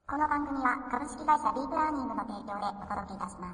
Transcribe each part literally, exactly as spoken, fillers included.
この番組は株式会社ディープラーニングの提供でお届けいたします。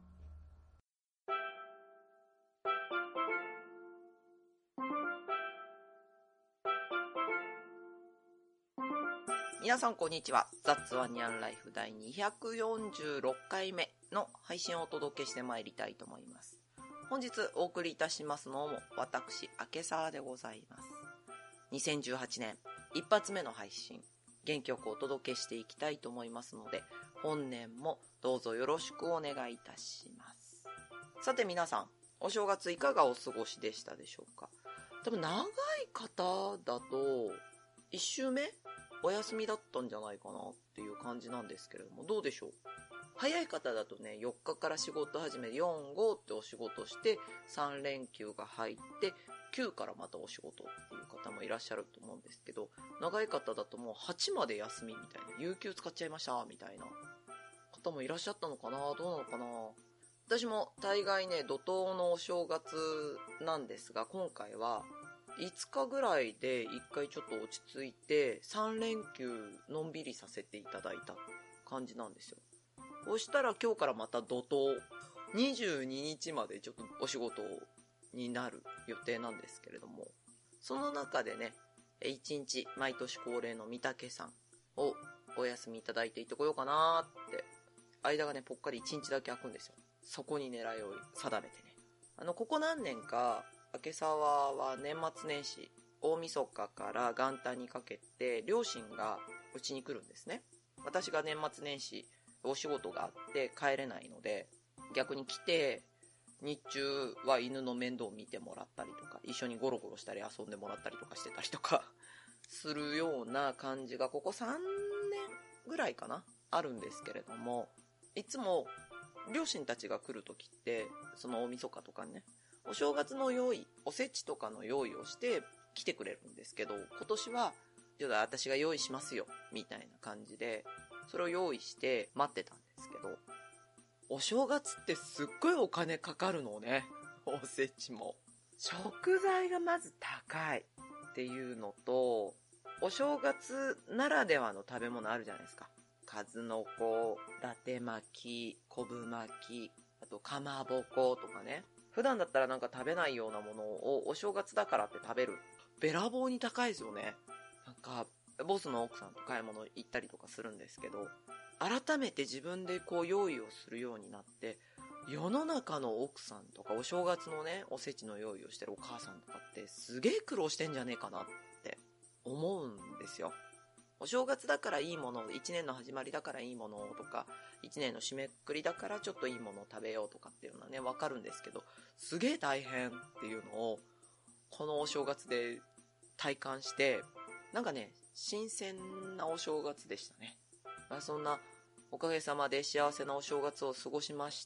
皆さんこんにちは。ザッツワンニャンライフ第にひゃくよんじゅうろっかいめの配信をお届けしてまいりたいと思います。本日お送りいたしますのも私、明沢でございます。にせんじゅうはちねん一発目の配信、元気よくお届けしていきたいと思いますので、本年もどうぞよろしくお願いいたします。さて皆さん、お正月いかがお過ごしでしたでしょうか。多分長い方だといっ週目お休みだったんじゃないかなっていう感じなんですけれども、どうでしょう。早い方だとね、よっかから仕事始め、よん、ごってお仕事してさん連休が入ってきゅうからまたお仕事っていう方もいらっしゃると思うんですけど、長い方だともうはちまで休みみたいな、有給使っちゃいましたみたいな方もいらっしゃったのかな。どうなのかな。私も大概ね、怒涛のお正月なんですが、今回はいつかぐらいでいっかいちょっと落ち着いてさん連休のんびりさせていただいた感じなんですよ。そしたら今日からまた怒涛にじゅうににちまでちょっとお仕事になる予定なんですけれども、その中でね、いちにち毎年恒例の御嶽さんをお休みいただいていってこようかなーって、間がねぽっかりいちにちだけ空くんですよ。そこに狙いを定めてね、あのここ何年か明沢は年末年始大晦日から元旦にかけて両親がうちに来るんですね。私が年末年始お仕事があって帰れないので、逆に来て日中は犬の面倒を見てもらったりとか、一緒にゴロゴロしたり遊んでもらったりとかしてたりとかするような感じがここさんねんぐらいかなあるんですけれども、いつも両親たちが来るときってその大晦日とかね、お正月の用意、おせちとかの用意をして来てくれるんですけど、今年はちょっと私が用意しますよみたいな感じでそれを用意して待ってたんですけど、お正月ってすっごいお金かかるのね。おせちも食材がまず高いっていうのと、お正月ならではの食べ物あるじゃないですか。数の子、伊達巻き、昆布巻き、あとかまぼことかね。普段だったらなんか食べないようなものをお正月だからって食べる。べらぼうに高いですよね。なんかボスの奥さんと買い物行ったりとかするんですけど、改めて自分でこう用意をするようになって、世の中の奥さんとかお正月のねおせちの用意をしてるお母さんとかってすげえ苦労してんじゃねえかなって思うんですよ。お正月だからいいもの、いちねんの始まりだからいいものとか、いちねんの締めくくりだからちょっといいものを食べようとかっていうのはねわかるんですけど、すげえ大変っていうのをこのお正月で体感して、なんかね新鮮なお正月でしたね。そんなおかげさまで幸せなお正月を過ごしまして、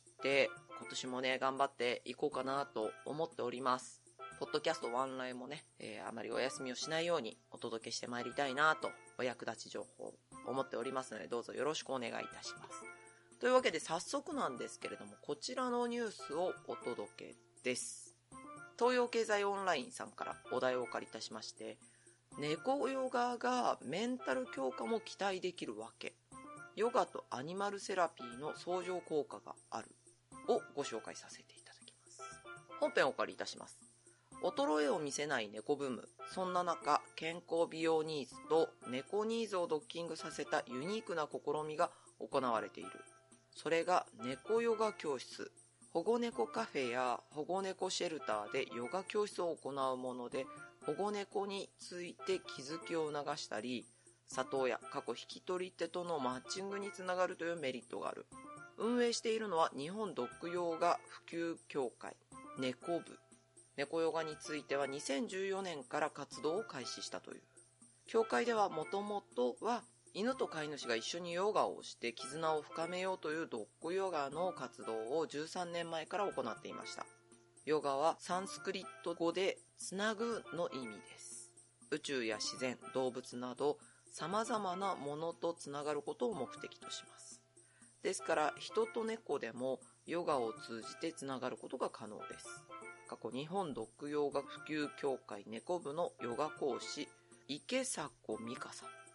今年もね頑張っていこうかなと思っております。ポッドキャストワンライもね、えー、あまりお休みをしないようにお届けしてまいりたいなとお役立ち情報を思っておりますので、どうぞよろしくお願いいたします。というわけで早速なんですけれども、こちらのニュースをお届けです。東洋経済オンラインさんからお題をお借りいたしまして、猫ヨガがメンタル強化も期待できるわけ、ヨガとアニマルセラピーの相乗効果があるをご紹介させていただきます。本編をお借りいたします。衰えを見せない猫ブーム。そんな中、健康美容ニーズと猫ニーズをドッキングさせたユニークな試みが行われている。それが猫ヨガ教室。保護猫カフェや保護猫シェルターでヨガ教室を行うもので、保護猫について気づきを促したり、里親、過去引き取り手とのマッチングにつながるというメリットがある。運営しているのは日本ドッグヨガ普及協会、猫部。猫ヨガについてはにせんじゅうよねんから活動を開始したという。協会ではもともとは犬と飼い主が一緒にヨガをして絆を深めようというドッグヨガの活動をじゅうさんねんまえから行っていました。ヨガはサンスクリット語でつなぐの意味です。宇宙や自然、動物など様々なものとつながることを目的とします。ですから人と猫でもヨガを通じてつながることが可能です。過去日本ドッグヨガ普及協会猫部のヨガ講師池迫美香さん、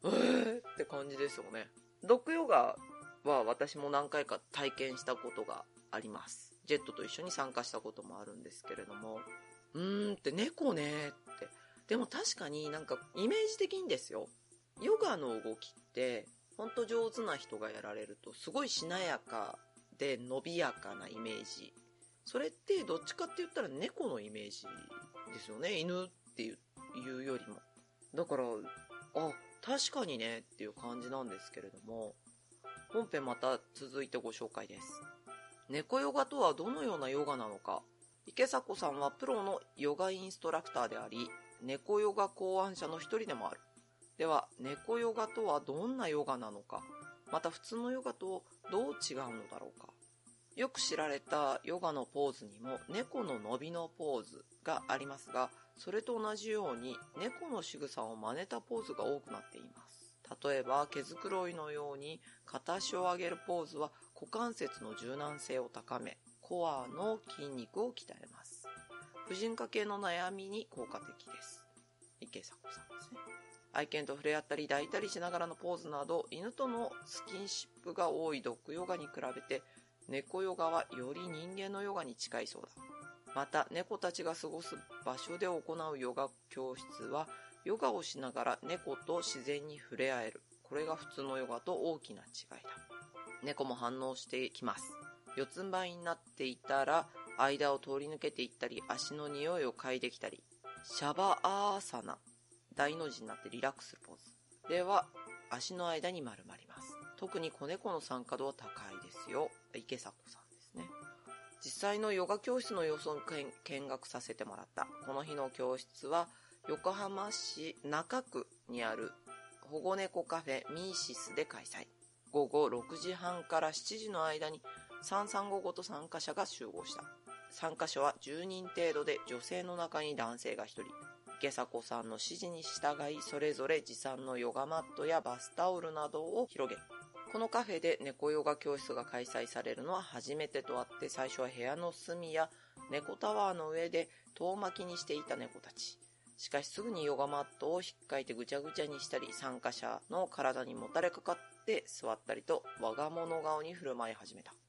えーって感じですよね。ドッグヨガは私も何回か体験したことがあります。ジェットと一緒に参加したこともあるんですけれども、うーんって猫ねって。でも確かになんかイメージ的にですよ。ヨガの動きってほんと上手な人がやられるとすごいしなやかで伸びやかなイメージ。それってどっちかって言ったら猫のイメージですよね。犬っていうよりも。だから、あ、確かにねっていう感じなんですけれども、本編また続いてご紹介です。猫ヨガとはどのようなヨガなのか。池迫さんはプロのヨガインストラクターであり、猫ヨガ考案者の一人でもある。では、猫ヨガとはどんなヨガなのか、また普通のヨガとどう違うのだろうか。よく知られたヨガのポーズにも猫の伸びのポーズがありますが、それと同じように猫の仕草を真似たポーズが多くなっています。例えば毛づくろいのように片足を上げるポーズは股関節の柔軟性を高め、コアの筋肉を鍛えます。婦人科系の悩みに効果的です。池迫さんですね。愛犬と触れ合ったり抱いたりしながらのポーズなど、犬とのスキンシップが多いドッグヨガに比べて、猫ヨガはより人間のヨガに近いそうだ。また、猫たちが過ごす場所で行うヨガ教室は、ヨガをしながら猫と自然に触れ合える。これが普通のヨガと大きな違いだ。猫も反応してきます。四つん這いになっていたら、間を通り抜けていったり、足の匂いを嗅いできたり、シャバアーサナ、大の字になってリラックスするポーズでは、足の間に丸まります。特に子猫の参加度は高いですよ。池迫さんですね。実際のヨガ教室の様子を見学させてもらった。この日の教室は横浜市中区にある保護猫カフェミーシスで開催。午後ろくじはんからしちじの間にさんさんごごと参加者が集合した。参加者はじゅうにん程度で、女性の中に男性がひとり。池迫さんの指示に従い、それぞれ持参のヨガマットやバスタオルなどを広げる。このカフェで猫ヨガ教室が開催されるのは初めてとあって、最初は部屋の隅や猫タワーの上で遠巻きにしていた猫たち。しかしすぐにヨガマットを引っかいてぐちゃぐちゃにしたり、参加者の体にもたれかかって座ったりと、我が物顔に振る舞い始めた。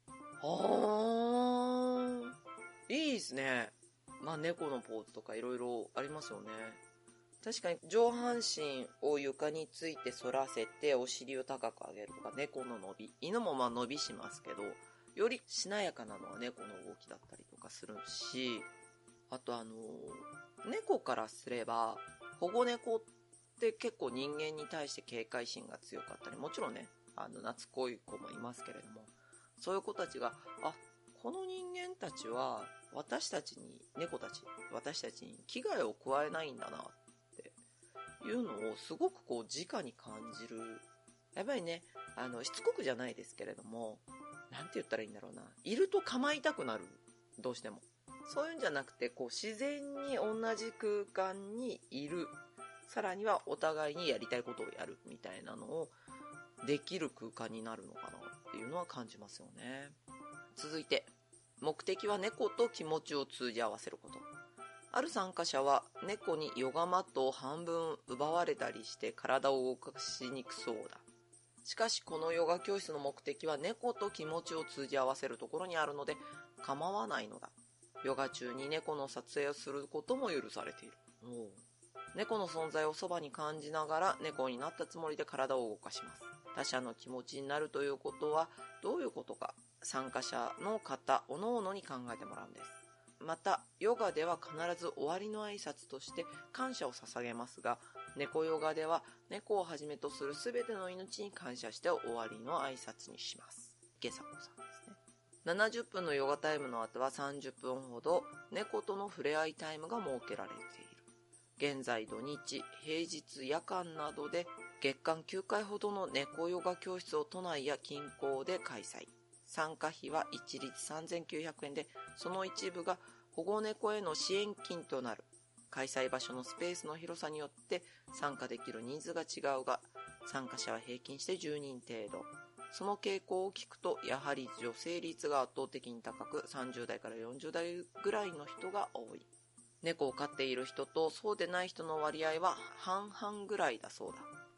はー、いいですね。まあ猫のポーズとかいろいろありますよね。確かに上半身を床について反らせてお尻を高く上げるとか、猫の伸び、犬もまあ伸びしますけど、よりしなやかなのは猫の動きだったりとかするし、あとあの猫からすれば保護猫って結構人間に対して警戒心が強かったり、もちろんね、あの懐っこい子もいますけれども、そういう子たちが、あ、この人間たちは私たちに、猫たち、私たちに危害を加えないんだなっていうのをすごくこう直に感じる。やっぱりね、あのしつこくじゃないですけれども、なんて言ったらいいんだろうな、いると構いたくなる、どうしても。そういうんじゃなくて、こう自然に同じ空間にいる、さらにはお互いにやりたいことをやるみたいなのをできる空間になるのかなっていうのは感じますよね。続いて、目的は猫と気持ちを通じ合わせること。ある参加者は猫にヨガマットを半分奪われたりして体を動かしにくそうだ。しかしこのヨガ教室の目的は猫と気持ちを通じ合わせるところにあるので構わないのだ。ヨガ中に猫の撮影をすることも許されている。おう。猫の存在をそばに感じながら猫になったつもりで体を動かします。他者の気持ちになるということはどういうことか、参加者の方おのおのに考えてもらうんです。またヨガでは必ず終わりの挨拶として感謝を捧げますが、猫ヨガでは猫をはじめとするすべての命に感謝して終わりの挨拶にします。池迫さんですね。ななじゅっぷんのヨガタイムの後はさんじゅっぷんほど猫との触れ合いタイムが設けられている。現在土日、平日、夜間などで月間きゅうかいほどの猫ヨガ教室を都内や近郊で開催。参加費は一律さんぜんきゅうひゃくえんで、その一部が保護猫への支援金となる。開催場所のスペースの広さによって参加できる人数が違うが、参加者は平均してじゅうにん程度。その傾向を聞くと、やはり女性率が圧倒的に高く、さんじゅうだいからよんじゅうだいぐらいの人が多い。猫を飼っている人とそうでない人の割合は半々ぐらいだそうだ。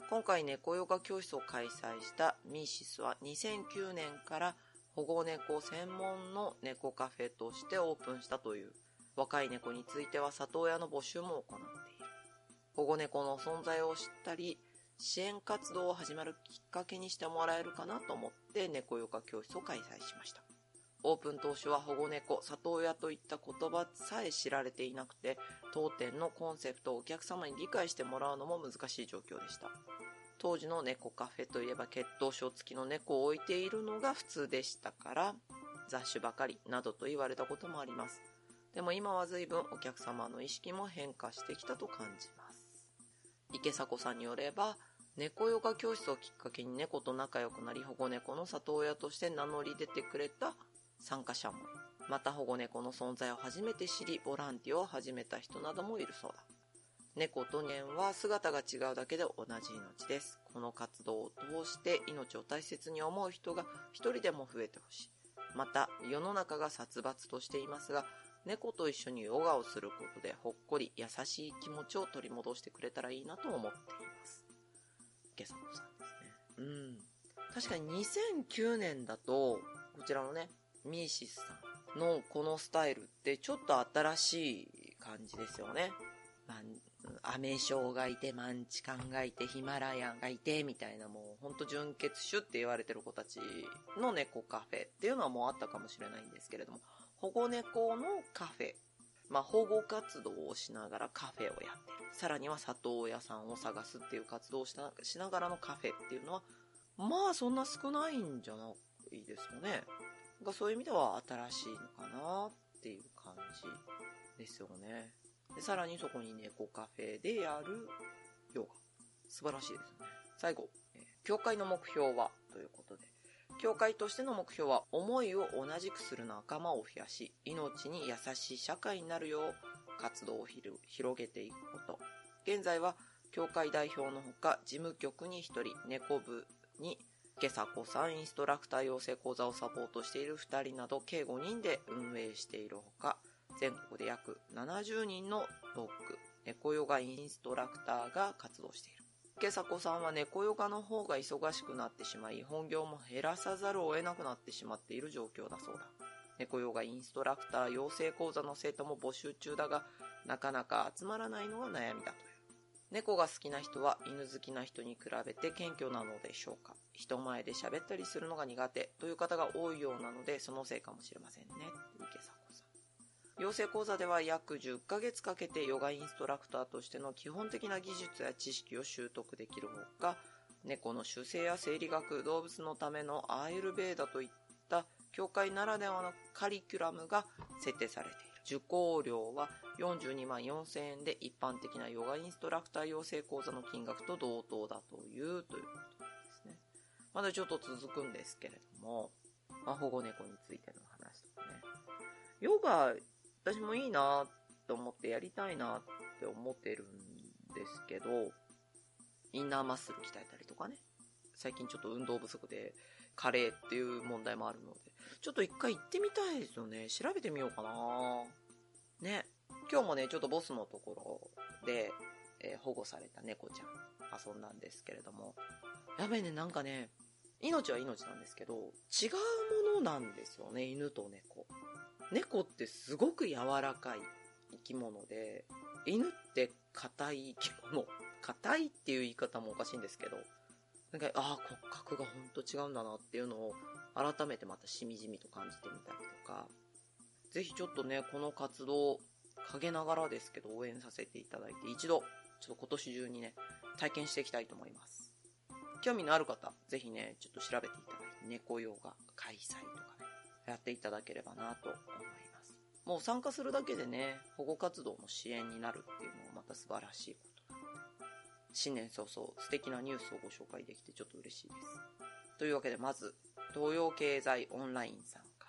今回猫ヨガ教室を開催したミーシスはにせんきゅうねんから保護猫専門の猫カフェとしてオープンしたという。若い猫については里親の募集も行っている。保護猫の存在を知ったり、支援活動を始まるきっかけにしてもらえるかなと思って猫ヨガ教室を開催しました。オープン当初は保護猫、里親といった言葉さえ知られていなくて、当店のコンセプトをお客様に理解してもらうのも難しい状況でした。当時の猫カフェといえば血統書付きの猫を置いているのが普通でしたから、雑種ばかりなどと言われたこともあります。でも今は随分お客様の意識も変化してきたと感じます。池迫さんによれば、猫ヨガ教室をきっかけに猫と仲良くなり、保護猫の里親として名乗り出てくれた参加者も、また保護猫の存在を初めて知り、ボランティアを始めた人などもいるそうだ。猫と人間は姿が違うだけで同じ命です。この活動を通して命を大切に思う人が一人でも増えてほしい。また世の中が殺伐としていますが、猫と一緒にヨガをすることでほっこり優しい気持ちを取り戻してくれたらいいなと思っています。池迫さんですね。うん。確かににせんきゅうねんだと、こちらのね、ミーシスさんのこのスタイルってちょっと新しい感じですよね。まあ、アメショウがいて、マンチカンがいて、ヒマラヤンがいて、みたいなもうほんと純血種って言われてる子たちの猫カフェっていうのはもうあったかもしれないんですけれども、保護猫のカフェ、まあ保護活動をしながらカフェをやってる。さらには里親さんを探すっていう活動をしな、しながらのカフェっていうのは、まあそんな少ないんじゃないですかね。がそういう意味では新しいのかなっていう感じですよね。でさらにそこに猫カフェでやるヨガ。素晴らしいですね。最後、えー、教会の目標はということで、教会としての目標は思いを同じくする仲間を増やし、命に優しい社会になるよう活動を広げていくこと。現在は教会代表のほか事務局にひとり、猫部に池迫さんインストラクター養成講座をサポートしているふたりなど計ごにんで運営しているほか、全国で約ななじゅうにんのドッグ、猫ヨガインストラクターが活動している。池迫さんは猫ヨガの方が忙しくなってしまい、本業も減らさざるを得なくなってしまっている状況だそうだ。猫ヨガインストラクター養成講座の生徒も募集中だが、なかなか集まらないのが悩みだという。猫が好きな人は犬好きな人に比べて謙虚なのでしょうか。人前で喋ったりするのが苦手という方が多いようなので、そのせいかもしれませんね。池迫さん。養成講座では約じゅっかげつかけてヨガインストラクターとしての基本的な技術や知識を習得できるほか、猫の習性や生理学、動物のためのアーユルベーダといった教会ならではのカリキュラムが設定されている。受講料はよんじゅうにまんよんせんえんで一般的なヨガインストラクター養成講座の金額と同等だというということですね。まだちょっと続くんですけれども、まあ、保護猫についての話とかね。ヨガ、私もいいなと思ってやりたいなって思ってるんですけど、インナーマッスル鍛えたりとかね。最近ちょっと運動不足で加齢っていう問題もあるので、ちょっと一回行ってみたいですよね。調べてみようかなね。今日もね、ちょっとボスのところで、えー、保護された猫ちゃん遊んだんですけれども、やべえね、なんかね、命は命なんですけど、違うものなんですよね、犬と猫。猫ってすごく柔らかい生き物で、犬って硬い生き物。硬いっていう言い方もおかしいんですけど、なんか、ああ、骨格がほんと違うんだなっていうのを改めてまたしみじみと感じてみたりとか、ぜひちょっとね、この活動、陰ながらですけど応援させていただいて、一度、ちょっと今年中にね、体験していきたいと思います。興味のある方、ぜひね、ちょっと調べていただいて、猫ヨガ開催とかね、やっていただければなと思います。もう参加するだけでね、保護活動の支援になるっていうのもまた素晴らしいことなので、新年早々素敵なニュースをご紹介できてちょっと嬉しいです。というわけでまず、東洋経済オンラインさんから、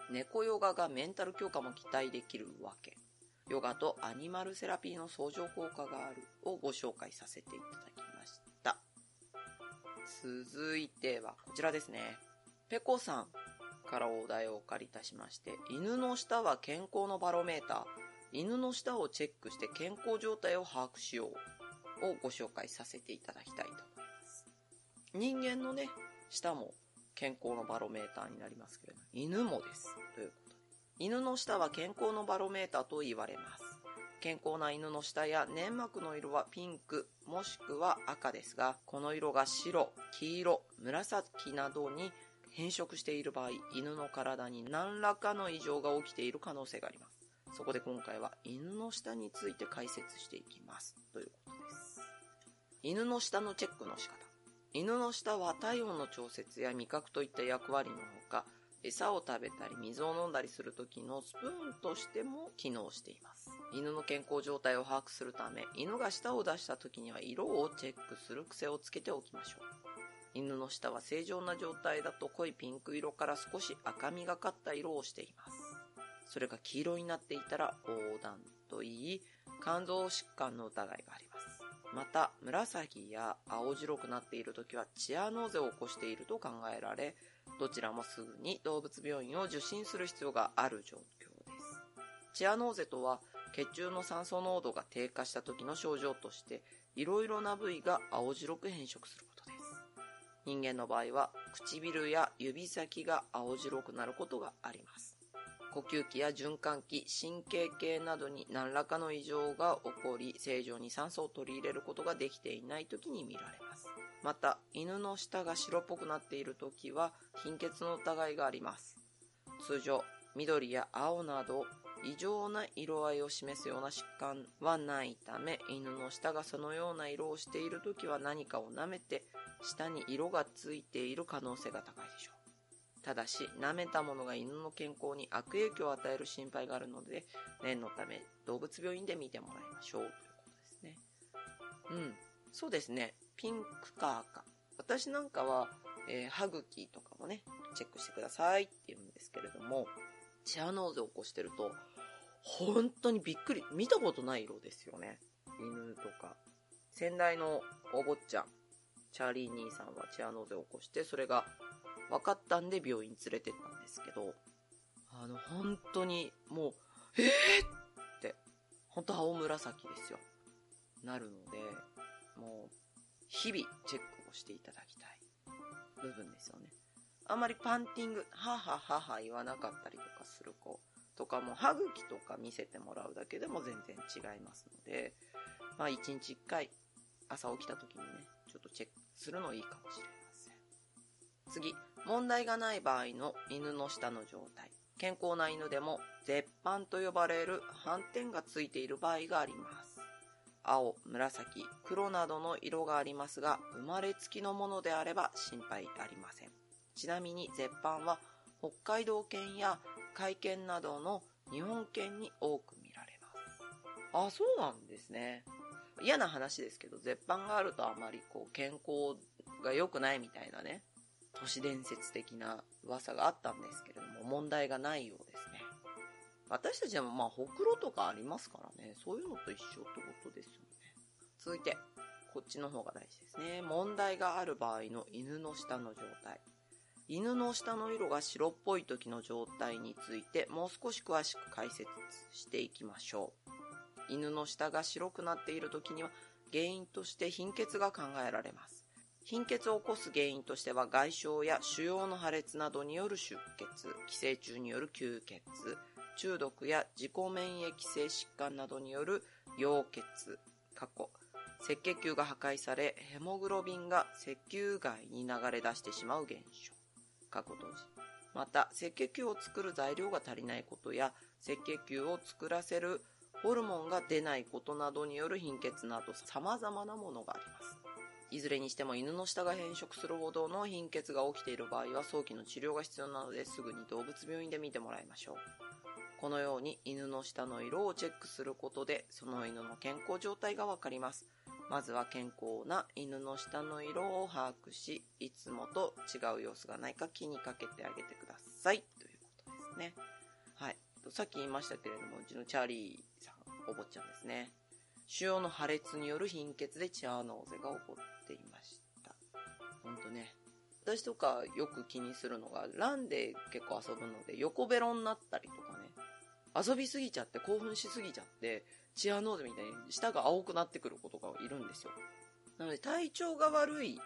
猫ヨガがメンタル強化も期待できるわけ。ヨガとアニマルセラピーの相乗効果があるをご紹介させていただきました。続いてはこちらですね。ペコさんからお題をお借りいたしまして、犬の舌は健康のバロメーター、犬の舌をチェックして健康状態を把握しようをご紹介させていただきたいと思います。 人間のね、舌も健康のバロメーターになりますけれども、犬もです。ということで。犬の舌は健康のバロメーターと言われます。健康な犬の舌や粘膜の色はピンクもしくは赤ですが、この色が白、黄色、紫などに変色している場合、犬の体に何らかの異常が起きている可能性があります。そこで今回は犬の舌について解説していきますということです。犬の舌のチェックの仕方。犬の舌は体温の調節や味覚といった役割のほか、餌を食べたり水を飲んだりする時のスプーンとしても機能しています。犬の健康状態を把握するため、犬が舌を出した時には色をチェックする癖をつけておきましょう。犬の舌は正常な状態だと濃いピンク色から少し赤みがかった色をしています。それが黄色になっていたら黄疸といい、肝臓疾患の疑いがあります。また、紫や青白くなっている時はチアノーゼを起こしていると考えられ、どちらもすぐに動物病院を受診する必要がある状況です。チアノーゼとは、血中の酸素濃度が低下した時の症状として、いろいろな部位が青白く変色することです。人間の場合は、唇や指先が青白くなることがあります。呼吸器や循環器、神経系などに何らかの異常が起こり、正常に酸素を取り入れることができていない時に見られます。また、犬の舌が白っぽくなっている時は貧血の疑いがあります。通常、緑や青など異常な色合いを示すような疾患はないため、犬の舌がそのような色をしている時は何かを舐めて舌に色がついている可能性が高いでしょう。ただし、舐めたものが犬の健康に悪影響を与える心配があるので、念のため動物病院で見てもらいましょうということですね。うん、そうですね。ピンクか赤。私なんかは、えー、歯茎とかもね、チェックしてくださいって言うんですけれども、チアノーゼを起こしてると、本当にびっくり、見たことない色ですよね。犬とか。先代のお坊ちゃん、チャーリー兄さんはチアノーゼを起こして、それが分かったんで病院連れてったんですけど、あの、本当にもう、えーって、本当青紫ですよ。なるので、もう、日々チェックをしていただきたい部分ですよね。あんまりパンティング、はははは言わなかったりとかする子とかも、歯茎とか見せてもらうだけでも全然違いますので、まあ一日一回朝起きた時にね、ちょっとチェックするのいいかもしれません。次、問題がない場合の犬の舌の状態。健康な犬でも絶版と呼ばれる斑点がついている場合があります。青、紫、黒などの色がありますが、生まれつきのものであれば心配ありません。ちなみに絶版は北海道犬や甲斐犬などの日本犬に多く見られます。あ、そうなんですね。嫌な話ですけど、絶版があるとあまりこう健康が良くないみたいなね、都市伝説的な噂があったんですけれども、問題がないようですね。私たちでもまあほくろとかありますからね、そういうのと一緒ってことですよね。続いて、こっちの方が大事ですね。問題がある場合の犬の舌の状態。犬の舌の色が白っぽい時の状態についてもう少し詳しく解説していきましょう。犬の舌が白くなっている時には原因として貧血が考えられます。貧血を起こす原因としては外傷や腫瘍の破裂などによる出血、寄生虫による吸血、中毒や自己免疫性疾患などによる溶血、過去、赤血球が破壊されヘモグロビンが赤球外に流れ出してしまう現象、過去閉じ。また赤血球を作る材料が足りないことや赤血球を作らせるホルモンが出ないことなどによる貧血など様々なものがあります。いずれにしても犬の舌が変色するほどの貧血が起きている場合は早期の治療が必要なので、すぐに動物病院で見てもらいましょう。このように犬の舌の色をチェックすることでその犬の健康状態がわかります。まずは健康な犬の舌の色を把握し、いつもと違う様子がないか気にかけてあげてくださいということですね。はい。さっき言いましたけれども、うちのチャーリーさん、お坊ちゃんですね。腫瘍の破裂による貧血でチアノーゼが起こっていました。ほんとね。私とかよく気にするのが、ランで結構遊ぶので横ベロになったりとかね。遊びすぎちゃって興奮しすぎちゃって、チアノーゼみたいに舌が青くなってくることがいるんですよ。なので体調が悪い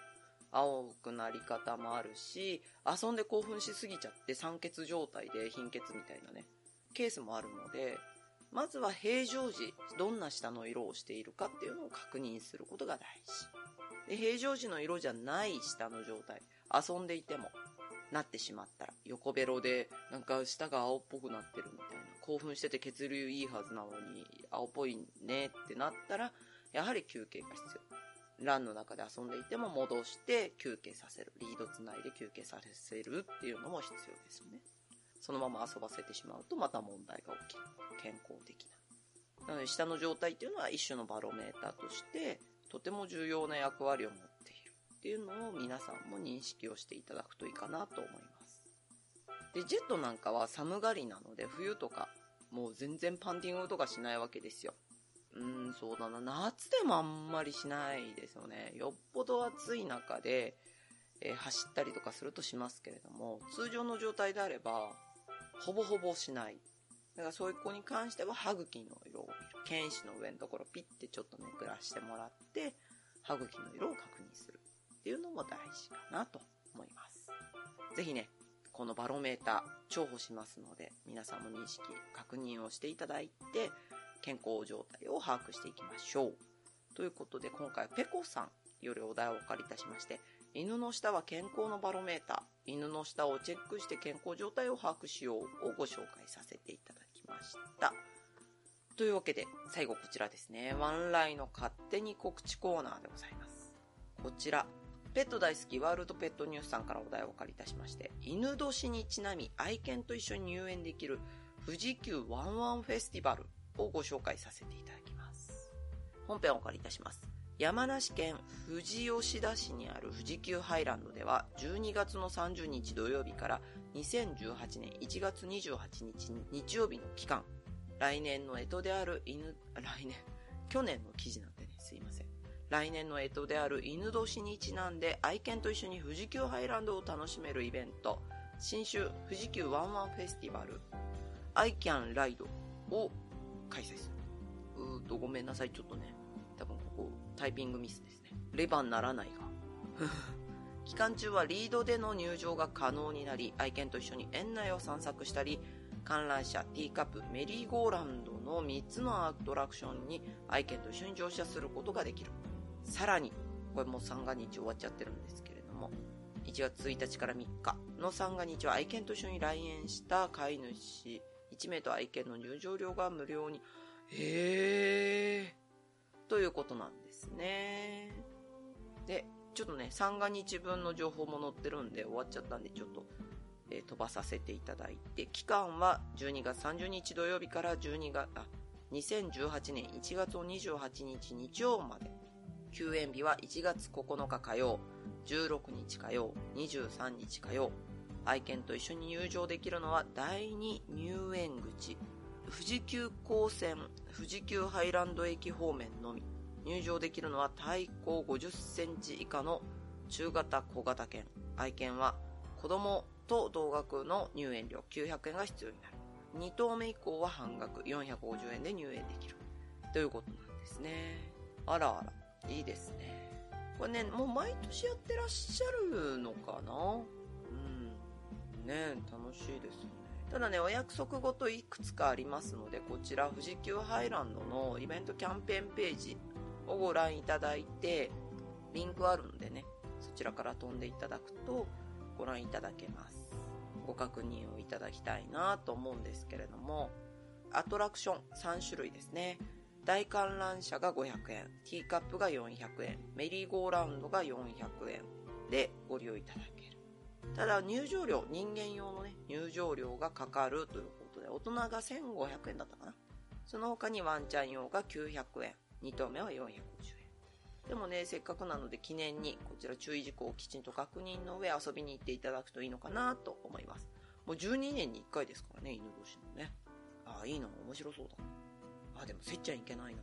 青くなり方もあるし、遊んで興奮しすぎちゃって酸欠状態で貧血みたいなね、ケースもあるので、まずは平常時、どんな舌の色をしているかっていうのを確認することが大事。で、平常時の色じゃない舌の状態、遊んでいてもなってしまったら、横ベロでなんか舌が青っぽくなってるみたいな、興奮してて血流いいはずなのに青っぽいねってなったら、やはり休憩が必要。ランの中で遊んでいても戻して休憩させる。リードつないで休憩させるっていうのも必要ですよね。そのまま遊ばせてしまうとまた問題が起きる。健康的な。なので舌の状態っていうのは一種のバロメーターとしてとても重要な役割を持っているっていうのを皆さんも認識をしていただくといいかなと思います。で、ジェットなんかは寒がりなので冬とかもう全然パンティングとかしないわけですよ。うーん、そうだな。夏でもあんまりしないですよね。よっぽど暑い中で、えー、走ったりとかするとしますけれども、通常の状態であればほぼほぼしない。だからそういう子に関しては歯茎の色を見る。犬歯の上のところピッてちょっとめくらしてもらって歯茎の色を確認するっていうのも大事かなと思います。ぜひね、このバロメーター重宝しますので、皆さんも認識確認をしていただいて健康状態を把握していきましょう。ということで、今回はペコさんよりお題をお借りいたしまして、犬の舌は健康のバロメーター、犬の舌をチェックして健康状態を把握しようをご紹介させていただきました。というわけで最後こちらですね。ワンライの勝手に告知コーナーでございます。こちらペット大好きワールドペットニュースさんからお題をお借りいたしまして、犬年にちなみ愛犬と一緒に入園できる富士急ワンワンフェスティバルをご紹介させていただきます。本編をお借りいたします。山梨県富士吉田市にある富士急ハイランドではじゅうにがつのさんじゅうにち土曜日からにせんじゅうはちねんいちがつにじゅうはちにち日曜日の期間、来年の干支である犬、来年、去年の記事なんでね、すいません。来年の干支である犬年にちなんで愛犬と一緒に富士急ハイランドを楽しめるイベント、新春富士急ワンワンフェスティバルアイキャンライドを開催する。うーとごめんなさい、ちょっとね、多分ここタイピングミスですね。レバンならないが期間中はリードでの入場が可能になり、愛犬と一緒に園内を散策したり、観覧車、ティーカップ、メリーゴーラウンドのみっつのアトラクションに愛犬と一緒に乗車することができる。さらにこれもう三が日終わっちゃってるんですけれども、いちがつついたちからみっかの三が日は愛犬と一緒に来園した飼い主いちめいと愛犬の入場料が無料に。へーということなんですね。で、ちょっとね、三が日分の情報も載ってるんで終わっちゃったんでちょっと、えー、飛ばさせていただいて、期間はじゅうにがつさんじゅうにち土曜日からじゅうにがつあにせんじゅうはちねんいちがつにじゅうはちにち日曜まで。休園日はいちがつここのか火曜、じゅうろくにち火曜、にじゅうさんにち火曜。愛犬と一緒に入場できるのはだいに入園口、富士急行線富士急ハイランド駅方面のみ。入場できるのは体高ごじゅっセンチ以下の中型小型犬。愛犬は子供と同額の入園料きゅうひゃくえんが必要になる。に頭目以降は半額よんひゃくごじゅうえんで入園できるということなんですね。あらあら、いいですね。これね、もう毎年やってらっしゃるのかな。うんね、楽しいですよね。ただね、お約束ごといくつかありますので、こちら富士急ハイランドのイベントキャンペーンページをご覧いただいて、リンクあるんでね、そちらから飛んでいただくとご覧いただけます。ご確認をいただきたいなと思うんですけれども、アトラクションさんしゅるいですね。大観覧車がごひゃくえん、ティーカップがよんひゃくえん、メリーゴーラウンドがよんひゃくえんでご利用いただける。ただ入場料、人間用のね、入場料がかかるということで、大人がせんごひゃくえんだったかな。その他にワンちゃん用がきゅうひゃくえん、に頭目はよんひゃくごじゅうえん。でもね、せっかくなので記念にこちら注意事項をきちんと確認の上遊びに行っていただくといいのかなと思います。もうじゅうにねんにいっかいですからね、犬年のね。ああ、いいの、面白そうだ。ああ、でもせっちゃんいけないな。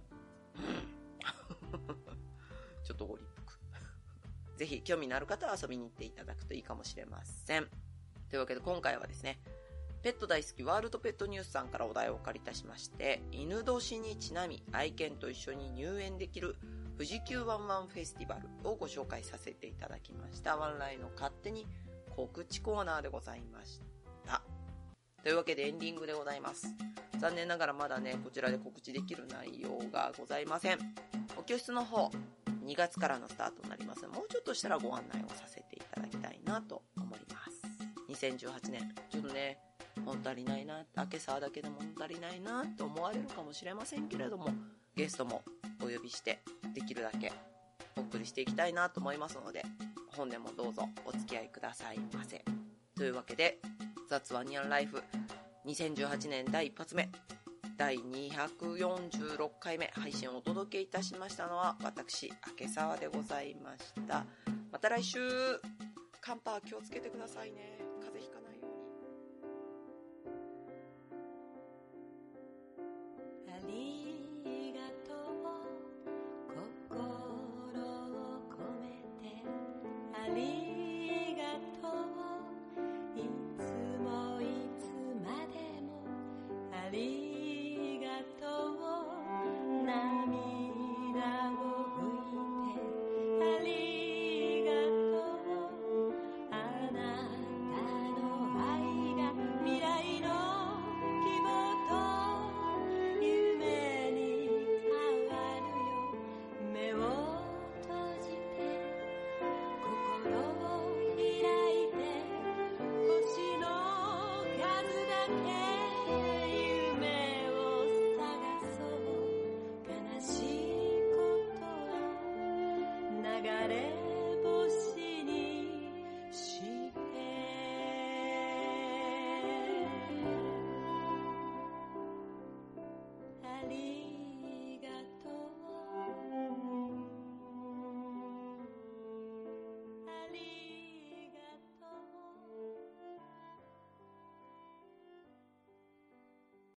ちょっとご立腹。ぜひ興味のある方は遊びに行っていただくといいかもしれません。というわけで今回はですね、ペット大好きワールドペットニュースさんからお題をお借りいたしまして、犬年にちなみ愛犬と一緒に入園できる富士急ワンワンフェスティバルをご紹介させていただきました。ワンライの勝手に告知コーナーでございました。というわけでエンディングでございます。残念ながらまだね、こちらで告知できる内容がございません。お教室の方、にがつからのスタートになります。もうちょっとしたらご案内をさせていただきたいなと思います。にせんじゅうはちねん、ちょっとね、物足りないな、明け沢だけで物足りないなと思われるかもしれませんけれども、ゲストもお呼びしてできるだけお送りしていきたいなと思いますので、本年もどうぞお付き合いくださいませ。というわけで、雑ワニャンライフにせんじゅうはちねんだいいっ発目、だいにひゃくよんじゅうろっかいめ配信をお届けいたしましたのは私、明沢でございました。また来週、寒波気をつけてくださいね。風邪ひかないように。 ありがとう心を込めて、ありがとういつもいつまでも、ありがとう涙を拭いて、ありがとうあなたの愛が未来の希望と夢に変わるよ。目を閉じて心を開いて、星の数だけ